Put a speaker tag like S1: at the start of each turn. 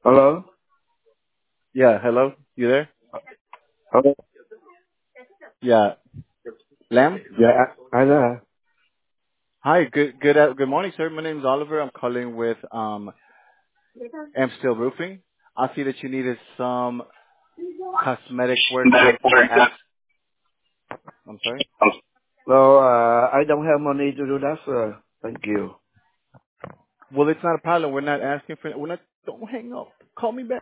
S1: Hello?
S2: Yeah, hello. You there?
S1: Hello?
S2: Yeah, Lam.
S1: Yeah, I know.
S2: Hi. Good morning, sir. My name is Oliver. I'm calling with Am Steel Roofing. I see that you needed some cosmetic work done to the apps. I'm sorry.
S1: No, I don't have money to do that, sir. Thank you.
S2: Well, it's not a problem. We're not asking for. We're not. Don't hang up. Call me back.